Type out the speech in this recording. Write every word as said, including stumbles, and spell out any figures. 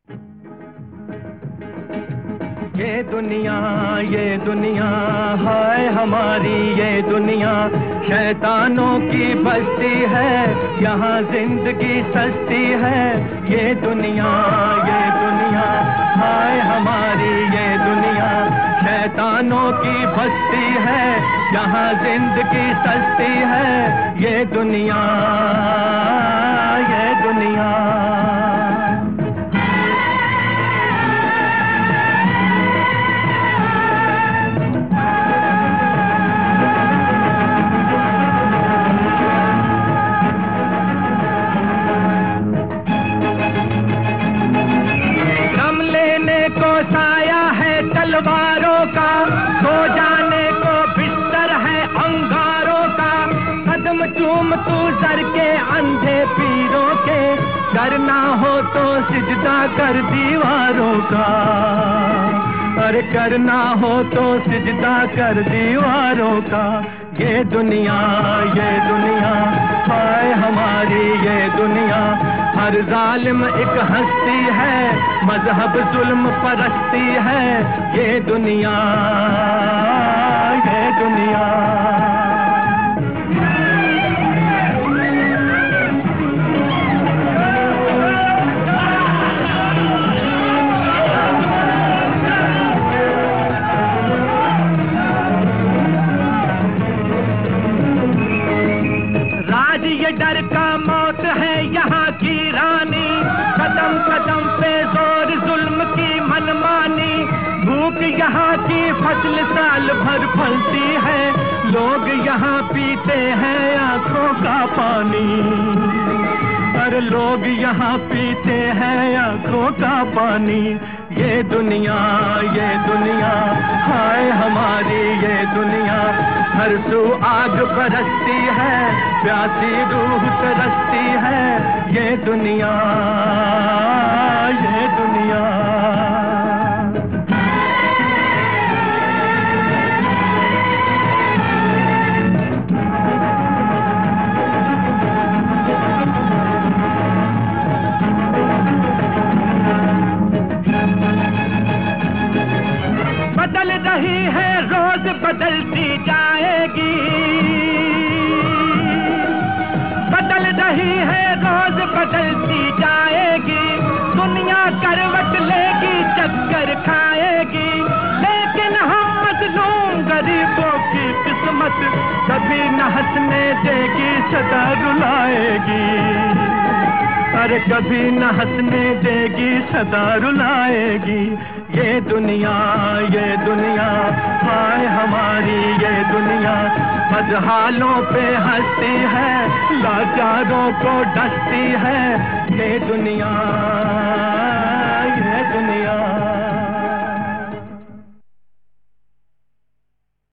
ये दुनिया ये दुनिया हाय हमारी ये दुनिया शैतानों की बस्ती है, यहाँ जिंदगी सस्ती है। ये दुनिया ये दुनिया हाय हमारी ये दुनिया शैतानों की बस्ती है, यहाँ जिंदगी सस्ती है। ये दुनिया ये दुनिया तलवारों का, सो जाने को बिस्तर है अंगारों का। कदम चूम तू सर के अंधे पीरों के, करना हो तो सिजदा कर दीवारों का। अरे करना हो तो सिजदा कर दीवारों का। ये दुनिया ये दुनिया हाय हमारी ये दुनिया, हर जालिम एक हस्ती है, मजहब जुल्म परस्ती है। ये दुनिया ये दुनिया राज ये डर का मौत है यहाँ की रानी, कदम कदम पे जोर जुल्म की मनमानी। भूख यहाँ की फसल साल भर फलती है, लोग यहाँ पीते हैं आंखों का पानी। पर लोग यहाँ पीते हैं आंखों का पानी। ये दुनिया ये दुनिया हाय हमारी ये दुनिया, हर सू आग बरसती है, प्यासी रूह तरसती है। ये दुनिया ये दुनिया बदल रही है रोज बदलती जाएगी, बदल रही है रोज बदलती जाएगी। दुनिया करवट लेगी चक्कर खाएगी, लेकिन हम मजलूम गरीबों की किस्मत कभी न हंसने देगी सदा रुलाएगी। अरे कभी न हंसने देगी सदा रुलाएगी। ये दुनिया ये दुनिया हाय हमारी ये दुनिया, बदहालों पे हंसती है, लाचारों को डसती है। ये दुनिया